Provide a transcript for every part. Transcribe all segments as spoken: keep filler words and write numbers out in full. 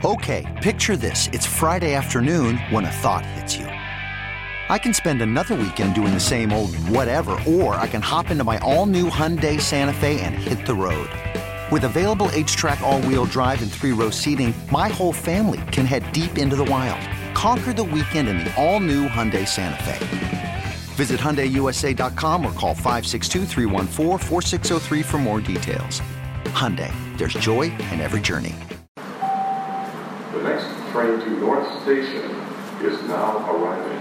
Okay, picture this. It's Friday afternoon when a thought hits you. I can spend another weekend doing the same old whatever, or I can hop into my all-new Hyundai Santa Fe and hit the road. With available H-Track all-wheel drive and three-row seating, my whole family can head deep into the wild. Conquer the weekend in the all-new Hyundai Santa Fe. Visit Hyundai U S A dot com or call five six two, three one four, four six zero three for more details. Hyundai, there's joy in every journey. The next train to North Station is now arriving.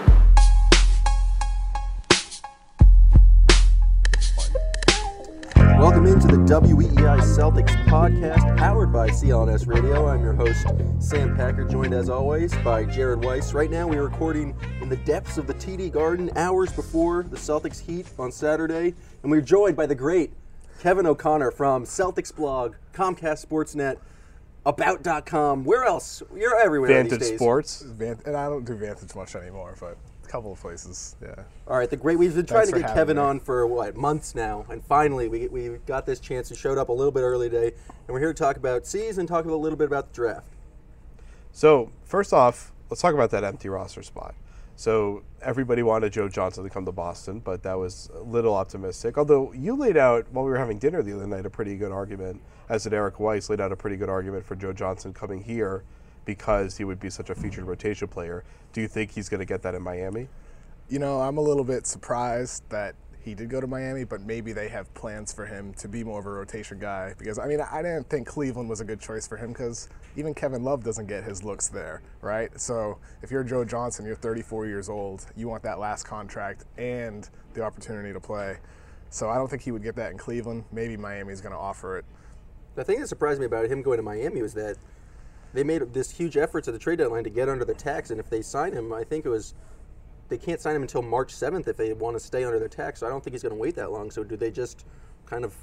Welcome into the W E E I Celtics podcast, powered by C L N S Radio. I'm your host, Sam Packer, joined as always by Jared Weiss. Right now we are recording in the depths of the T D Garden, hours before the Celtics Heat on Saturday, and we're joined by the great Kevin O'Connor from Celtics Blog, Comcast Sportsnet, About dot com. Where else? You're everywhere Vantage these days. Sports. Van- and I don't do Vantage much anymore, but a couple of places, yeah. All right, the great. We've been trying Thanks to for get having Kevin me. on for what months now, and finally we we got this chance. He showed up a little bit early today, and we're here to talk about season, talk a little bit about the draft. So first off, let's talk about that empty roster spot. So everybody wanted Joe Johnson to come to Boston, but that was a little optimistic. Although you laid out, while we were having dinner the other night, a pretty good argument, as did Eric Weiss, laid out a pretty good argument for Joe Johnson coming here because he would be such a featured rotation player. Do you think he's going to get that in Miami? You know, I'm a little bit surprised that he did go to Miami, but maybe they have plans for him to be more of a rotation guy. Because, I mean, I didn't think Cleveland was a good choice for him because even Kevin Love doesn't get his looks there, right? So if you're Joe Johnson, you're thirty-four years old, you want that last contract and the opportunity to play. So I don't think he would get that in Cleveland. Maybe Miami's going to offer it. The thing that surprised me about him going to Miami was that they made this huge effort at the trade deadline to get under the tax, and if they sign him, I think it was they can't sign him until March seventh if they want to stay under their tax. So I don't think he's going to wait that long. So do they just kind of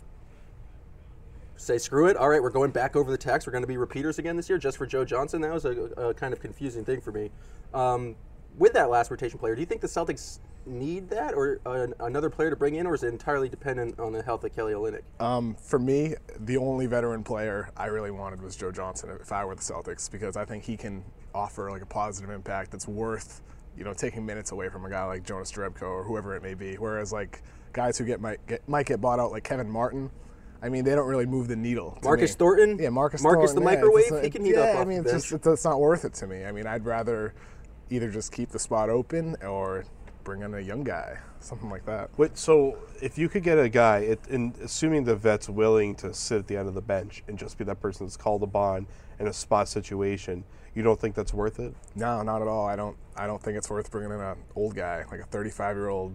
say, screw it, all right, we're going back over the tax, we're going to be repeaters again this year just for Joe Johnson? That was a, a kind of confusing thing for me. Um, with that last rotation player, do you think the Celtics need that or uh, another player to bring in, or is it entirely dependent on the health of Kelly Olynyk? Um, for me, the only veteran player I really wanted was Joe Johnson if I were the Celtics, because I think he can offer like a positive impact that's worth, you know, taking minutes away from a guy like Jonas Jerebko or whoever it may be. Whereas like guys who get might get might get bought out like Kevin Martin, I mean, they don't really move the needle. to Marcus me. Thornton? Yeah, Marcus Marcus Thornton. the yeah, microwave? it's just, He can heat yeah, up off I mean, the it's just bench. it's, it's not worth it to me. I mean, I'd rather either just keep the spot open or bring in a young guy, something like that. Wait, so if you could get a guy, it, in, assuming the vet's willing to sit at the end of the bench and just be that person that's called upon in a spot situation, you don't think that's worth it? No, not at all. I don't. I don't think it's worth bringing in an old guy like a thirty-five-year-old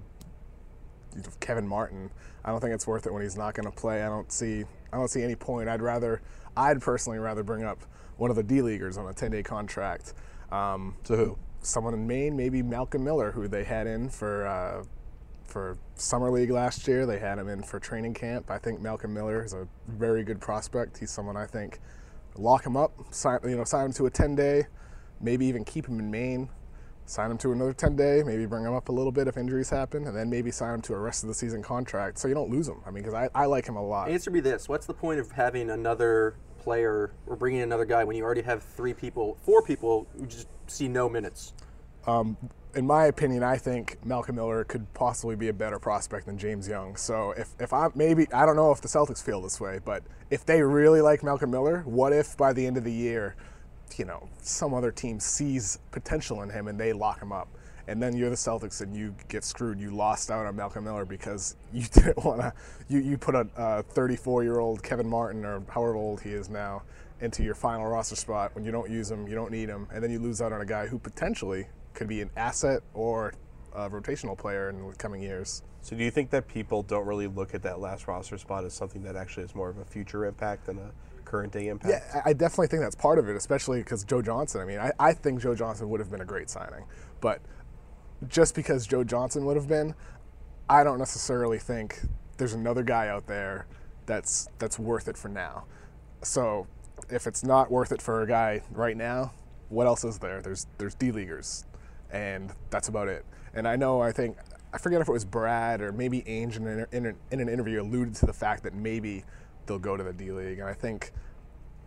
Kevin Martin. I don't think it's worth it when he's not going to play. I don't see. I don't see any point. I'd rather. I'd personally rather bring up one of the D leaguers on a ten-day contract. Um, To who? Someone in Maine, maybe Malcolm Miller, who they had in for uh, for summer league last year. They had him in for training camp. I think Malcolm Miller is a very good prospect. He's someone I think lock him up, sign you know sign him to a ten-day, maybe even keep him in Maine. Sign him to another ten-day, maybe bring him up a little bit if injuries happen, and then maybe sign him to a rest of the season contract so you don't lose him. I mean, because I, I like him a lot. Answer me this. What's the point of having another player or bringing in another guy when you already have three people, four people who just see no minutes? Um, in my opinion, I think Malcolm Miller could possibly be a better prospect than James Young. So if, if I maybe, I don't know if the Celtics feel this way, but if they really like Malcolm Miller, what if by the end of the year, you know, some other team sees potential in him and they lock him up? And then you're the Celtics and you get screwed. You lost out on Malcolm Miller because you didn't want to, you, you put a uh, thirty-four-year-old Kevin Martin, or however old he is now, into your final roster spot when you don't use him, you don't need him, and then you lose out on a guy who potentially could be an asset or a rotational player in the coming years. So do you think that people don't really look at that last roster spot as something that actually has more of a future impact than a current day impact? Yeah, I I definitely think that's part of it, especially because Joe Johnson. I mean, I, I think Joe Johnson would have been a great signing. But just because Joe Johnson would have been, I don't necessarily think there's another guy out there that's that's worth it for now. So if it's not worth it for a guy right now, what else is there? There's there's D-leaguers, and that's about it. And I know, I think, I forget if it was Brad or maybe Ainge in an, in an, in an interview alluded to the fact that maybe they'll go to the D-League. And I think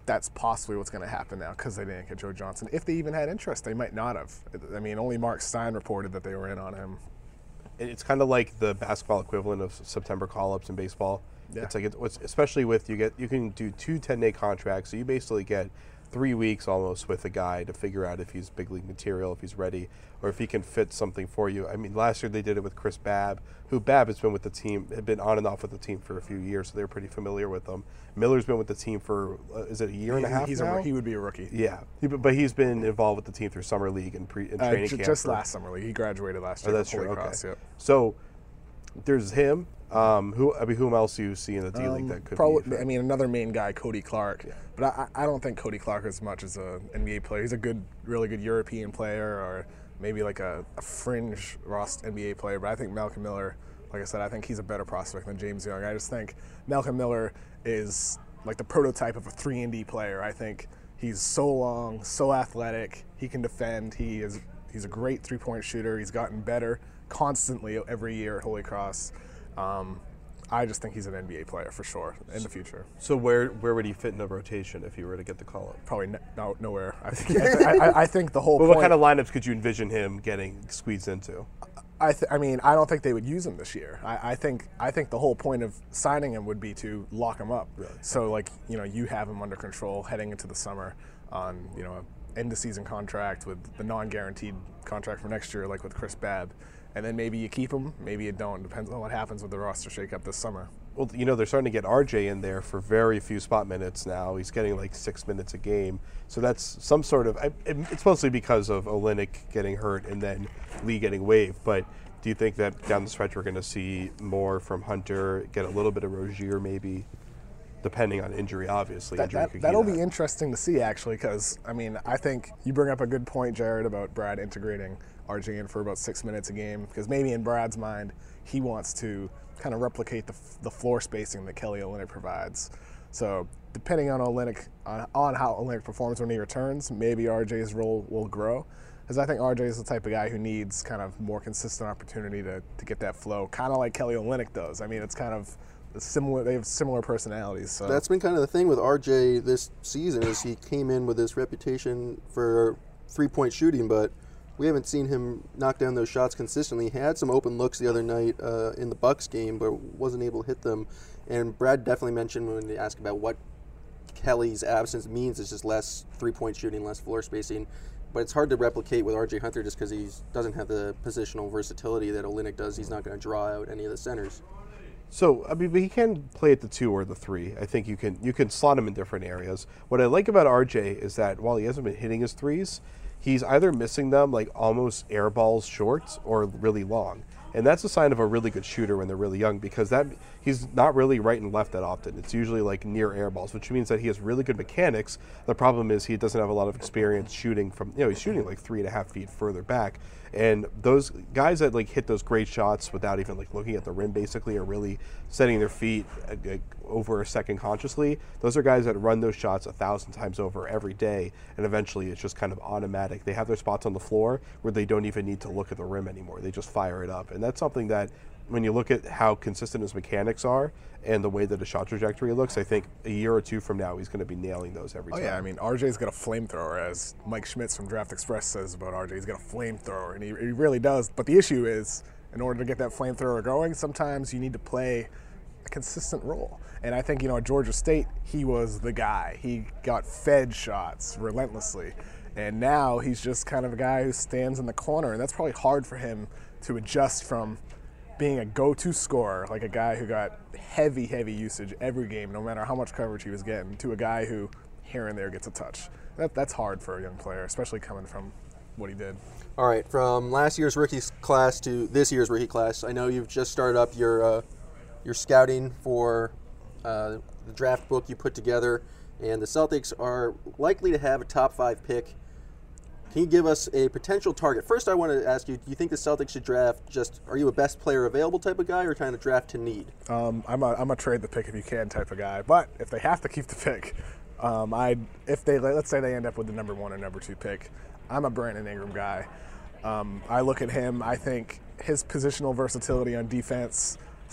that's possibly what's going to happen now because they didn't get Joe Johnson. If they even had interest, they might not have. I mean, only Mark Stein reported that they were in on him. It's kind of like the basketball equivalent of September call-ups in baseball. Yeah. It's like it's, especially with you get you can do two ten-day contracts, so you basically get three weeks almost with a guy to figure out if he's big league material, if he's ready, or if he can fit something for you. I mean, last year they did it with Chris Babb, who Babb has been with the team, had been on and off with the team for a few years, so they were pretty familiar with him. Miller's been with the team for, uh, is it a year and a half he's now? A, he would be a rookie. Yeah, he, but he's been involved with the team through summer league and, pre, and Uh, training j- camp. just for- last summer league. He graduated last Oh, year. that's from true. Holy Okay. Cross, yep. So there's him. Um, who I mean, whom else do you see in the D League Um, that could probably, be? I mean, another main guy, Cody Clark. But I, I don't think Cody Clark as much as an N B A player. He's a good, really good European player, or maybe like a, a fringe Ross N B A player. But I think Malcolm Miller, like I said, I think he's a better prospect than James Young. I just think Malcolm Miller is like the prototype of a three and D player. I think he's so long, so athletic. He can defend. He is he's a great three-point shooter. He's gotten better constantly every year at Holy Cross. Um, I just think he's an N B A player for sure in the future. So where where would he fit in the rotation if he were to get the call up? Probably no, no, nowhere. I think, I, I, I think the whole But point. what kind of lineups could you envision him getting squeezed into? I, th- I mean, I don't think they would use him this year. I, I think I think the whole point of signing him would be to lock him up. Right. So, like, you know, you have him under control heading into the summer on, you know, an end-of-season contract with the non-guaranteed contract for next year, like with Chris Babb. And then maybe you keep him, maybe you don't. Depends on what happens with the roster shakeup this summer. Well, you know, they're starting to get R J in there for very few spot minutes now. He's getting like six minutes a game. So that's some sort of, it's mostly because of Olynyk getting hurt and then Lee getting waived. But do you think that down the stretch we're going to see more from Hunter, get a little bit of Rozier maybe, depending on injury, obviously? That, injury that, could that'll key be that. interesting to see, actually, because, I mean, I think you bring up a good point, Jared, about Brad integrating R J in for about six minutes a game, because maybe in Brad's mind, he wants to kind of replicate the, the floor spacing that Kelly Olynyk provides. So depending on Olynyk, on, on how Olynyk performs when he returns, maybe R J's role will grow. Because I think R J is the type of guy who needs kind of more consistent opportunity to, to get that flow, kind of like Kelly Olynyk does. I mean, it's kind of similar. They have similar personalities. So That's been kind of the thing with R J this season is he came in with this reputation for three-point shooting, but we haven't seen him knock down those shots consistently. He had some open looks the other night uh, in the Bucks game, but wasn't able to hit them. And Brad definitely mentioned when they asked about what Kelly's absence means, it's just less three-point shooting, less floor spacing. But it's hard to replicate with R J Hunter just because he doesn't have the positional versatility that Olynyk does. He's not going to draw out any of the centers. So I mean, but he can play at the two or the three. I think you can you can slot him in different areas. What I like about R J is that while he hasn't been hitting his threes, he's either missing them like almost air balls short or really long. And that's a sign of a really good shooter when they're really young, because that he's not really right and left that often. It's usually like near air balls, which means that he has really good mechanics. The problem is he doesn't have a lot of experience shooting from, you know, he's shooting like three and a half feet further back. And those guys that like hit those great shots without even like looking at the rim basically are really setting their feet uh, like, over a second consciously. Those are guys that run those shots a thousand times over every day, and eventually it's just kind of automatic. They have their spots on the floor where they don't even need to look at the rim anymore. They just fire it up. And that's something that when you look at how consistent his mechanics are and the way that a shot trajectory looks, I think a year or two from now he's going to be nailing those every Oh time. yeah, I mean, R J's got a flamethrower, as Mike Schmitz from Draft Express says about R J. He's got a flamethrower, and he, he really does. But the issue is, in order to get that flamethrower going, sometimes you need to play a consistent role. And I think, you know, at Georgia State, he was the guy. He got fed shots relentlessly. And now he's just kind of a guy who stands in the corner, and that's probably hard for him to adjust from being a go-to scorer, like a guy who got heavy, heavy usage every game, no matter how much coverage he was getting, to a guy who here and there gets a touch. That, that's hard for a young player, especially coming from what he did. All right, from last year's rookie class to this year's rookie class, I know you've just started up your uh, your scouting for uh, the draft book you put together, and the Celtics are likely to have a top five pick. Can you give us a potential target? First, I want to ask you, do you think the Celtics should draft just, are you a best player available type of guy, or kind of draft to need? Um, I'm a I'm a trade the pick if you can type of guy. But if they have to keep the pick, um, I if they let's say they end up with the number one or number two pick, I'm a Brandon Ingram guy. Um, I look at him. I think his positional versatility on defense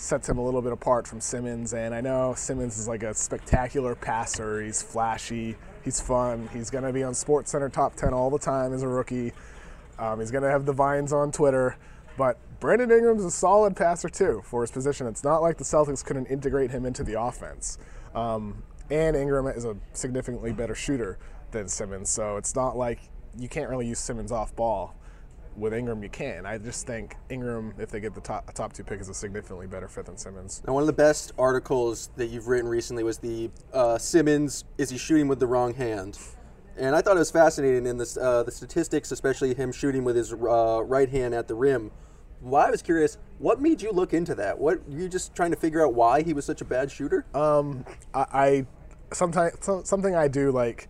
sets him a little bit apart from Simmons. And I know Simmons is like a spectacular passer. He's flashy. He's fun. He's going to be on SportsCenter top ten all the time as a rookie. Um, he's going to have the Vines on Twitter. But Brandon Ingram's a solid passer, too, for his position. It's not like the Celtics couldn't integrate him into the offense. Um, and Ingram is a significantly better shooter than Simmons. So it's not like you can't really use Simmons off ball. With Ingram, you can. I just think Ingram, if they get the top, top two pick, is a significantly better fit than Simmons. Now, one of the best articles that you've written recently was the uh, Simmons, is he shooting with the wrong hand? And I thought it was fascinating in this, uh, the statistics, especially him shooting with his uh, right hand at the rim. Well, I was curious, what made you look into that? What, were you just trying to figure out why he was such a bad shooter? Um, I, I sometimes something I do, like,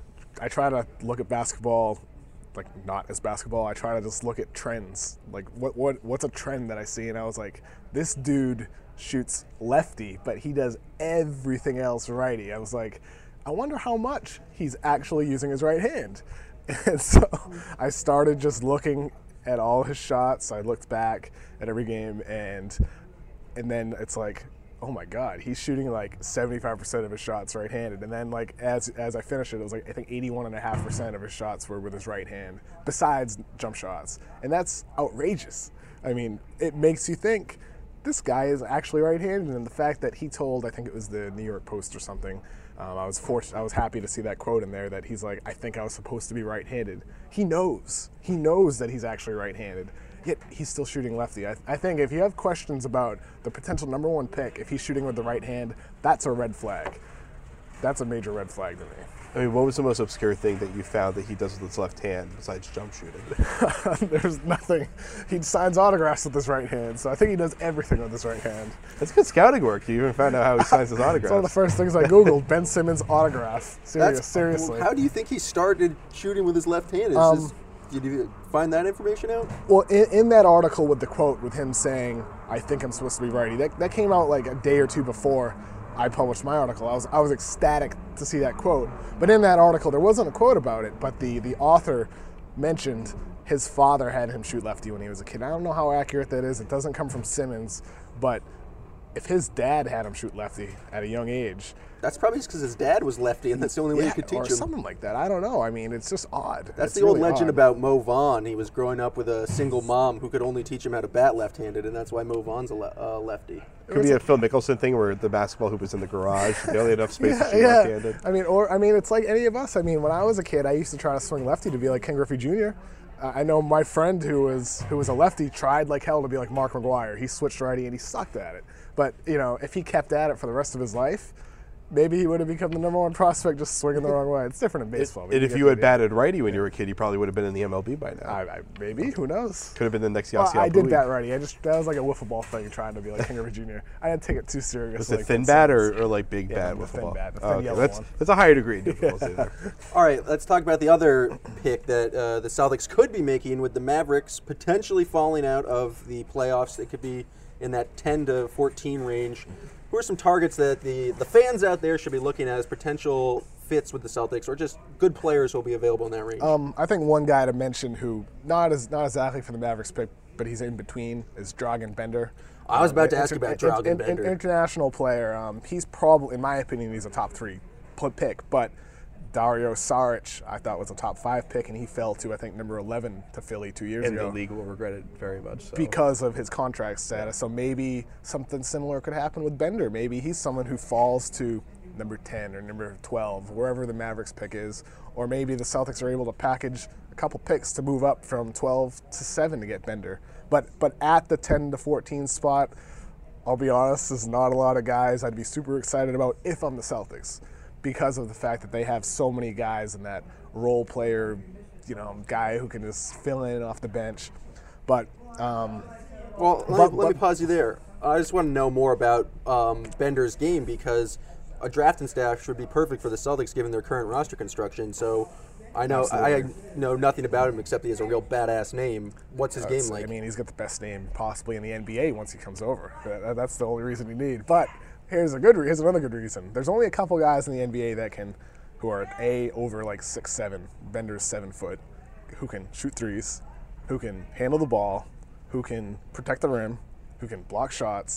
I try to look at basketball like not as basketball. I try to just look at trends. Like what what what's a trend that I see? And I was like, this dude shoots lefty, but he does everything else righty. I was like, I wonder how much he's actually using his right hand. And so I started just looking at all his shots. I looked back at every game, and and then it's like, oh my God, he's shooting like seventy-five percent of his shots right-handed. And then like as as I finished it, it was like I think eighty-one point five percent of his shots were with his right hand, besides jump shots. And that's outrageous. I mean, it makes you think this guy is actually right-handed. And the fact that he told, I think it was the New York Post or something, um, I was forced, I was happy to see that quote in there that he's like, I think I was supposed to be right-handed. He knows. He knows that he's actually right-handed. Yet he's still shooting lefty. I, I think if you have questions about the potential number one pick, if he's shooting with the right hand, that's a red flag. That's a major red flag to me. I mean, what was the most obscure thing that you found that he does with his left hand besides jump shooting? There's nothing. He signs autographs with his right hand, so I think he does everything with his right hand. That's good scouting work. You even found out how he signs his autographs. It's one of the first things I Googled, Ben Simmons autograph. Serious, That's, seriously. How do you think he started shooting with his left hand? Is Um, this, did you find that information out? Well, in, in that article with the quote with him saying, I think I'm supposed to be righty, that, that came out like a day or two before I published my article. I was I was ecstatic to see that quote. But in that article, there wasn't a quote about it, but the, the author mentioned his father had him shoot lefty when he was a kid. I don't know how accurate that is. It doesn't come from Simmons, but if his dad had him shoot lefty at a young age, That's probably because his dad was lefty, and that's the only way yeah, you could teach or him. something like that. I don't know. I mean, it's just odd. That's It's the old really legend odd. about Mo Vaughn. He was growing up with a single mom who could only teach him how to bat left-handed, and that's why Mo Vaughn's a le- uh, lefty. Could be a Phil Mickelson thing where the basketball hoop was in the garage. They only had enough space to Yeah, shoot yeah. left-handed. I mean, or I mean, it's like any of us. I mean, when I was a kid, I used to try to swing lefty to be like Ken Griffey Junior Uh, I know my friend who was who was a lefty tried like hell to be like Mark McGuire. He switched righty and he sucked at it. But you know, if he kept at it for the rest of his life, maybe he would have become the number one prospect just swinging the wrong way. It's different in baseball. but And if get you the had idea. batted righty when you were a kid, you probably would have been in the M L B by now. I, I, maybe who knows? Could have been the next Well, Yasiel I did Puig. bat righty. I just that was like a wiffle ball thing, trying to be like Ken Griffey Junior I didn't take it too serious. Was like it thin Ben bat Simmons. or, or like big Yeah, bat the with thin ball? bat, the Oh, thin okay. yellow That's one. that's a higher degree of difficulty there. All right, let's talk about the other pick that uh, the Celtics could be making with the Mavericks potentially falling out of the playoffs. They could be in that ten to fourteen range. Who are some targets that the, the fans out there should be looking at as potential fits with the Celtics, or just good players who will be available in that range? Um, I think one guy to mention who not as not exactly for the Mavericks pick, but he's in between is Dragan Bender. I was about to Um, ask inter- about in- Dragan in- in- Bender. international player. Um, he's probably, in my opinion, he's a top three pl- pick. But Dario Saric, I thought was a top five pick, and he fell to I think number eleven to Philly two years And ago the league will regret it very much. So. because of his contract status. So maybe something similar could happen with Bender. Maybe he's someone who falls to number ten or number twelve, wherever the Mavericks pick is. Or maybe the Celtics are able to package a couple picks to move up from twelve to seven to get Bender. But but at the ten to fourteen spot, I'll be honest, there's not a lot of guys I'd be super excited about if I'm the Celtics, because of the fact that they have so many guys in that role player, you know, guy who can just fill in off the bench. But um, Well, let, But- me, let me but- pause you there. I just want to know more about um, Bender's game, because a drafting staff should be perfect for the Celtics given their current roster construction. So I know I, I know nothing about him except he has a real badass name. What's his game That's- like? I mean, he's got the best name possibly in the N B A once he comes over. That- That's the only reason you need. But here's a good. re- Here's another good reason. There's only a couple guys in the N B A that can, who are a over like six seven. Bender's seven foot, who can shoot threes, who can handle the ball, who can protect the rim, who can block shots.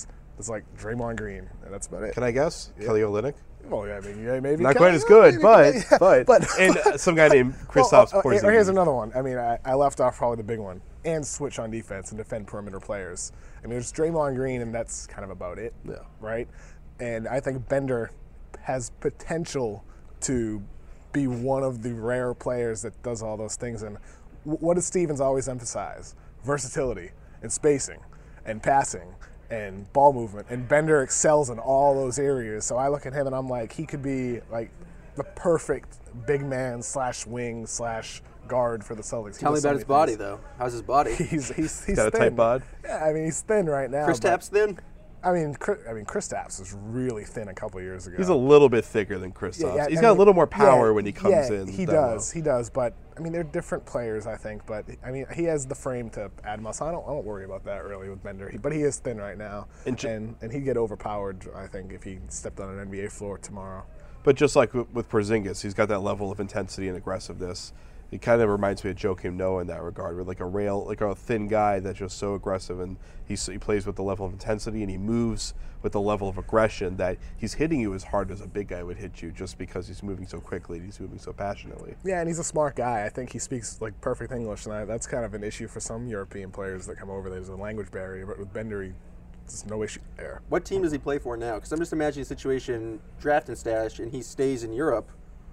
is like Draymond Green, and that's about it. Can I guess? Yeah. Kelly Olynyk? Well, yeah, I mean, yeah, maybe not Kelly, quite as good, maybe, but, yeah, but but and some guy named Kristaps well, Porzingis. Or here's another one. I mean, I, I left off probably the big one, and switch on defense and defend perimeter players. I mean, there's Draymond Green, and that's kind of about it, yeah. right? And I think Bender has potential to be one of the rare players that does all those things. And what does Stevens always emphasize? Versatility and spacing and passing and ball movement, and Bender excels in all those areas. So I look at him and I'm like, he could be like the perfect big man slash wing slash guard for the Celtics. Tell me about his body, though. How's his body? He's he's he's got thin. a tight bod. Yeah, I mean he's thin right now. Kristaps thin? I mean, I mean, Kristaps was really thin a couple of years ago. He's a little bit thicker than Kristaps. Yeah, yeah, He's I got mean, a little more power yeah, when he comes yeah, in. He does, he does. But I mean, they're different players, I think. But I mean, he has the frame to add muscle. I don't, I don't worry about that really with Bender. He, but he is thin right now, and ju- and and he'd get overpowered, I think, if he stepped on an N B A floor tomorrow. But just like with, with Porzingis, he's got that level of intensity and aggressiveness. It kind of reminds me of Joakim Noah in that regard, with like a rail, like a thin guy that's just so aggressive, and he he plays with the level of intensity, and he moves with the level of aggression that he's hitting you as hard as a big guy would hit you, just because he's moving so quickly and he's moving so passionately. Yeah, and he's a smart guy. I think he speaks like perfect English, and I, that's kind of an issue for some European players that come over. There's a language barrier, but with Bender, he, there's no issue there. What team does he play for now? Because I'm just imagining a situation, draft and stash, and he stays in Europe.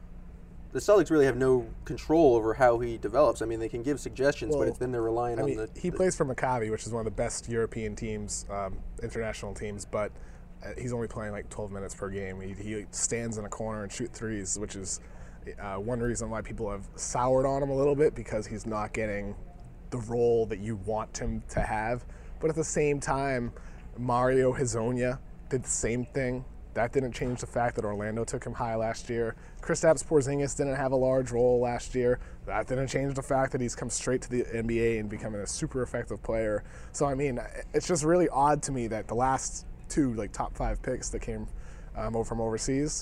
The Celtics really have no control over how he develops. I mean, they can give suggestions, well, but it's then they're relying I on mean, the... He the, plays for Maccabi, which is one of the best European teams, um, international teams, but uh, he's only playing like twelve minutes per game. He, he stands in a corner and shoot threes, which is uh, one reason why people have soured on him a little bit, because he's not getting the role that you want him to have. But at the same time, Mario Hezonja did the same thing. That didn't change the fact that Orlando took him high last year. Kristaps Porzingis didn't have a large role last year. That didn't change the fact that he's come straight to the N B A and becoming a super effective player. So, I mean, it's just really odd to me that the last two, like, top five picks that came um, over from overseas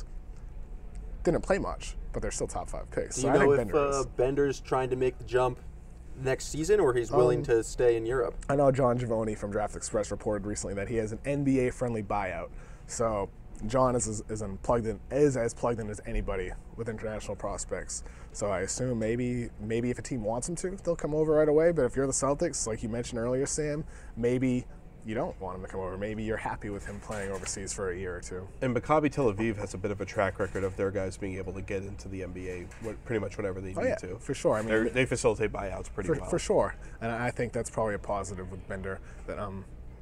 didn't play much, but they're still top five picks. Do so you I know think if Bender uh, is. Bender's trying to make the jump next season, or he's willing Um, to stay in Europe? I know John Giavoni from Draft Express reported recently that he has an N B A-friendly buyout. So John is is, is, plugged in, is as plugged in as anybody with international prospects. So I assume maybe maybe if a team wants him to, they'll come over right away. But if you're the Celtics, like you mentioned earlier, Sam, maybe you don't want him to come over. Maybe you're happy with him playing overseas for a year or two. And Maccabi Tel Aviv has a bit of a track record of their guys being able to get into the N B A what, pretty much whenever they Oh, need yeah, to. for sure. I mean, They're, they facilitate buyouts pretty for, well. for sure. And I think that's probably a positive with Bender. That um,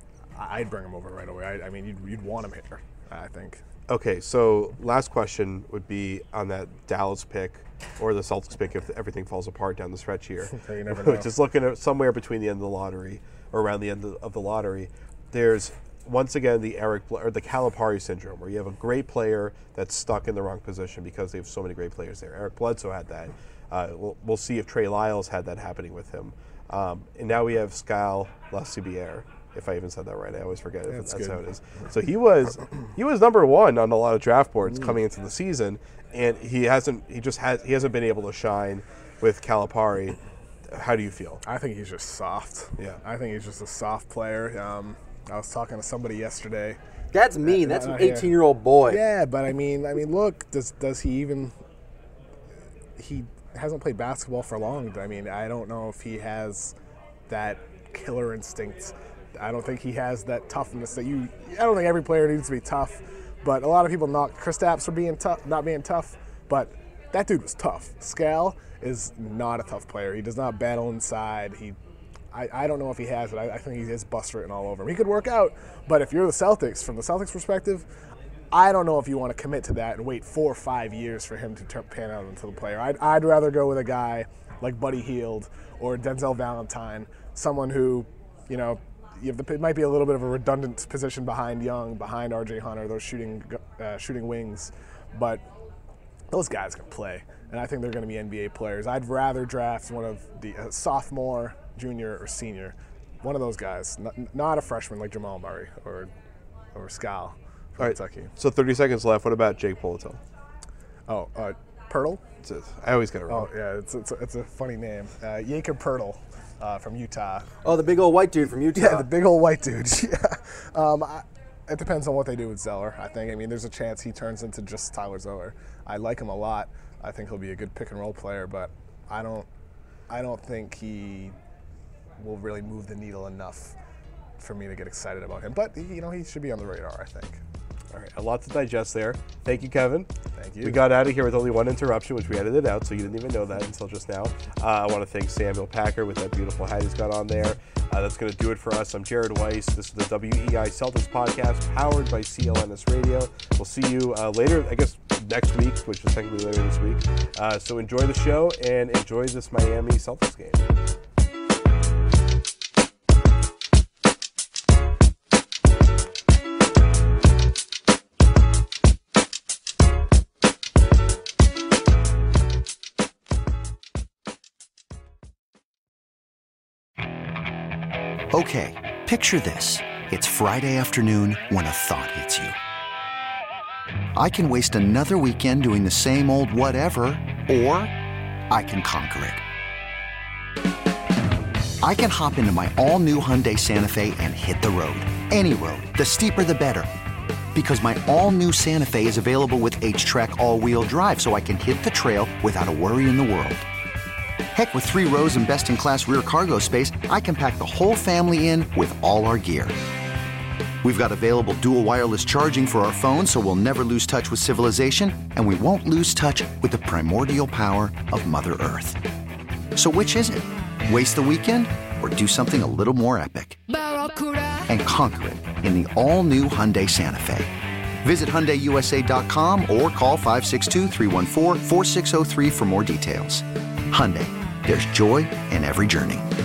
I'd bring him over right away. I, I mean, you'd, you'd want him here, I think. Okay, so last question would be on that Dallas pick or the Celtics pick if everything falls apart down the stretch here. You never know. Just looking at somewhere between the end of the lottery or around the end of the lottery, there's once again the Eric Bl- or the Calipari syndrome, where you have a great player that's stuck in the wrong position because they have so many great players there. Eric Bledsoe had that. Uh, we'll, we'll see if Trey Lyles had that happening with him. Um, and now we have Skal Lacibière. If I even said that right, I always forget. Yeah, if that's that's good. how it is. So he was he was number one on a lot of draft boards Mm. coming into the season, and he hasn't he just has he hasn't been able to shine with Calipari. How do you feel? I think he's just soft. Yeah. I think he's just a soft player. Um, I was talking to somebody yesterday. That's mean. That's uh, an yeah. eighteen-year-old boy. Yeah, but I mean, I mean, look, does does he even? He hasn't played basketball for long. I mean, I don't know if he has that killer instinct. I don't think he has that toughness that you. I don't think every player needs to be tough, but a lot of people knock Kristaps for being tough, not being tough. But that dude was tough. Skal is not a tough player. He does not battle inside. He. I, I don't know if he has it. I, I think he has bust written all over him. He could work out, but if you're the Celtics, from the Celtics perspective, I don't know if you want to commit to that and wait four or five years for him to turn, pan out into the player. I'd, I'd rather go with a guy like Buddy Hield or Denzel Valentine, someone who, you know, you have the, it might be a little bit of a redundant position behind Young, behind R J Hunter, those shooting uh, shooting wings, but those guys can play, and I think they're going to be N B A players. I'd rather draft one of the uh, sophomore, junior, or senior, one of those guys, not, not a freshman like Jamal Murray or or Skal from All right, Kentucky. so thirty seconds left. What about Jake Polito? Oh, uh, Pirtle? It's a, I always get it wrong. Oh, yeah, it's it's a, it's a funny name. Uh, Jakob Pirtle uh, from Utah. Oh, the big old white dude from Utah. Yeah, the big old white dude. Yeah. Um, I, It depends on what they do with Zeller, I think. I mean, there's a chance he turns into just Tyler Zeller. I like him a lot. I think he'll be a good pick and roll player, but I don't I don't think he will really move the needle enough for me to get excited about him. But, you know, he should be on the radar, I think. All right, a lot to digest there. Thank you, Kevin. Thank you. We got out of here with only one interruption, which we edited out, so you didn't even know that until just now. Uh, I want to thank Samuel Packer with that beautiful hat he's got on there. Uh, that's going to do it for us. I'm Jared Weiss. This is the W E I Celtics podcast powered by C L N S Radio. We'll see you uh, later, I guess, next week, which is technically later this week. Uh, so enjoy the show and enjoy this Miami Celtics game. Okay, picture this. It's Friday afternoon when a thought hits you. I can waste another weekend doing the same old whatever, or I can conquer it. I can hop into my all-new Hyundai Santa Fe and hit the road. Any road. The steeper, the better. Because my all-new Santa Fe is available with H-Track all-wheel drive, so I can hit the trail without a worry in the world. Heck, with three rows and best-in-class rear cargo space, I can pack the whole family in with all our gear. We've got available dual wireless charging for our phones, so we'll never lose touch with civilization, and we won't lose touch with the primordial power of Mother Earth. So which is it? Waste the weekend or do something a little more epic? And conquer it in the all-new Hyundai Santa Fe. Visit Hyundai U S A dot com or call five six two, three one four, four six zero three for more details. Hyundai, there's joy in every journey.